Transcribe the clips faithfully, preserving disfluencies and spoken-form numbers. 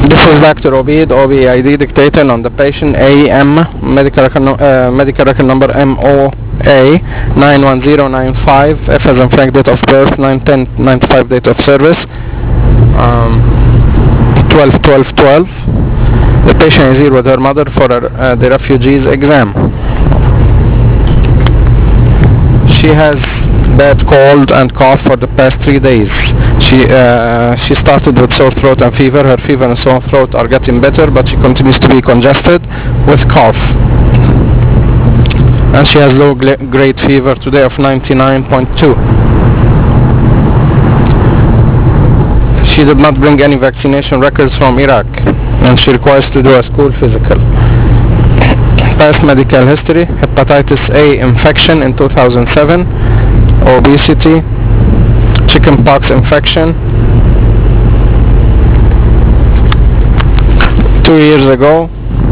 This is Doctor Obeid, O B I D dictating on the patient A M, medical record, no- uh, medical record number M O A nine one zero nine five, F as in Frank, date of birth nine ten ninety-five, date of service um, twelve twelve twelve. The patient is here with her mother for her, uh, the refugees exam. She has bad cold and cough for the past three days. She uh, she started with sore throat and fever. Her fever and sore throat are getting better, but she continues to be congested with cough. And she has low grade fever today of ninety-nine point two. She did not bring any vaccination records from Iraq, and she requires to do a school physical. Past medical history: hepatitis A infection in two thousand seven, obesity, chickenpox infection two years ago,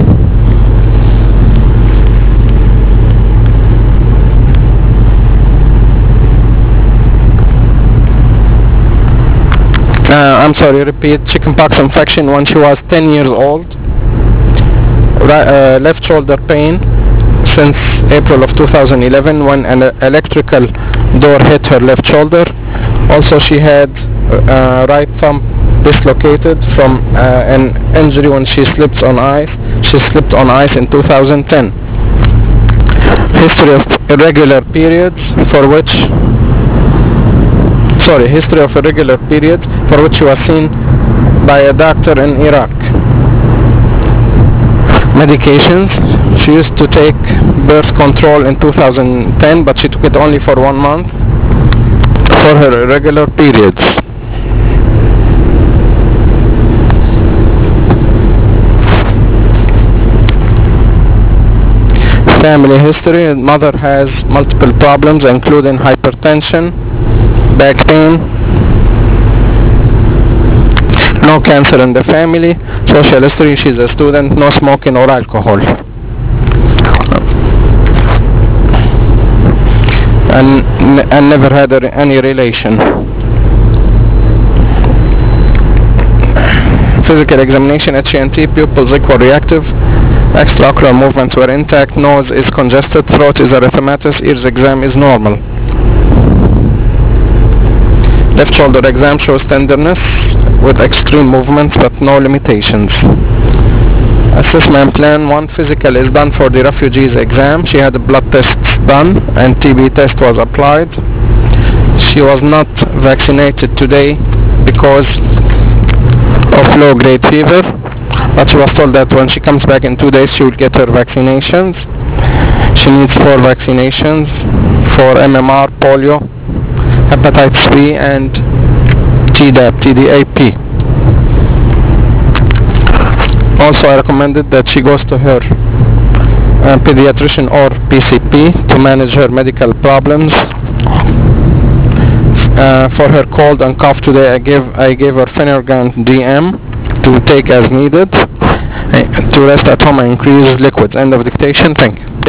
uh, I'm sorry, repeat, chickenpox infection when she was ten years old. Right, uh, left shoulder pain since April of two thousand eleven when an electrical door hit her left shoulder. Also, she had uh, right thumb dislocated from uh, an injury when she slipped on ice. She slipped on ice in two thousand ten. History of irregular periods for which sorry, history of irregular periods for which she was seen by a doctor in Iraq. Medications: she used to take birth control in two thousand ten, but she took it only for one month for her irregular periods. Family history: mother has multiple problems including hypertension, back pain, no cancer in the family. Social history: she's a student, no smoking or alcohol, and, and never had any relation. Physical examination: H E N T, pupils equal reactive, extraocular movements were intact, nose is congested, throat is erythematous, ears exam is normal. Left shoulder exam shows tenderness with extreme movements but no limitations. Assessment plan: one, physical is done for the refugees exam. She had blood tests done and T B test was applied. She was not vaccinated today because of low grade fever, but she was told that when she comes back in two days she will get her vaccinations. She needs four vaccinations for M M R, polio, hepatitis B and Tdap, T D A P. Also, I recommended that she goes to her uh, pediatrician or P C P to manage her medical problems. Uh, for her cold and cough today, I gave I gave her Phenergan D M to take as needed. Uh, to rest at home and increase liquids. End of dictation. Thank you.